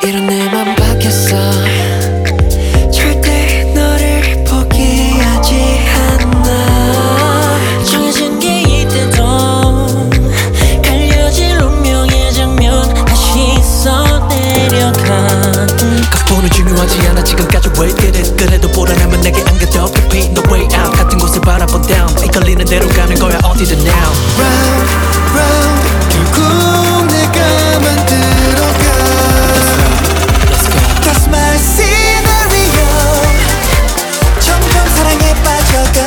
이런 내 맘 바뀌었어. 절대 너를 포기하지 않아. 정해진 게 이때도 갈려질 운명의 장면 다시 써내려가. 각본은 중요하지 않아 지금까지 왜 이래. 그래도 불안하면 내게 안겨 더 깊이 No way out 같은 곳을 바라본 down 이끌리는 대로 가는 거야 어디든 now. Round round 결국 내가 만들어가. That's my scenario. 점점 사랑에 빠져가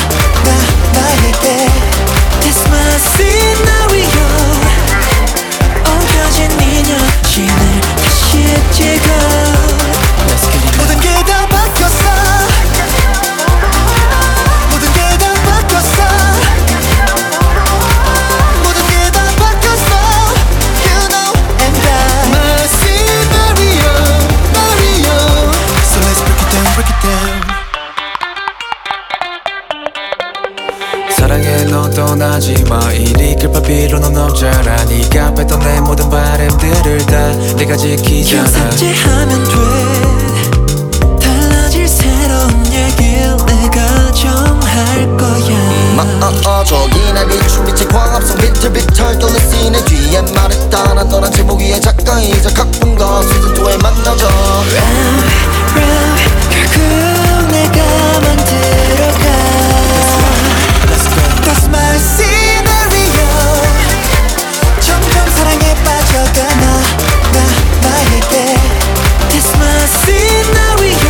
나에게. That's my scenario. 엉켜진 네 여신을 다시 찍어. 모든 게 다 바뀌었어. 모든 게 다 바뀌었어. 모든 게 다 바뀌었어. You know and I. My scenario, Mario. So let's break it down, break it down. 사랑해 넌 떠나지마. 이리 급할 필요는 없잖아. 네가 뺐던 내 모든 바람들을 다 내가 지키잖아. 삭제하면 돼. 달라질 새로운 얘길 내가 정할 거야. 저기 날 비춘 빛의 광합성 비틀비틀 돌린 씬의 뒤에 말했다. 난 너란 제목 위에 작가이자 각본가 시즌2에 만나자. Round round 결국 내가 만들어가. That's my scenario. 점점 사랑에 빠져가 나에게. That's my scenario.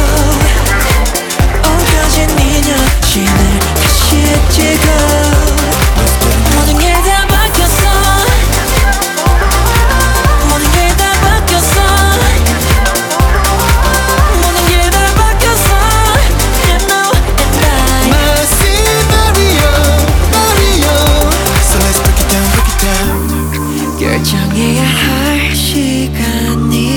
엉켜진 네 여신을 다시 찍어. 모든 게 다 바뀌었어. 모든 게 다 바뀌었어. 모든 게 다 바뀌었어. You know and I. My scenario, Mario. So let's break it down, break it down. 결정해야 할 시간이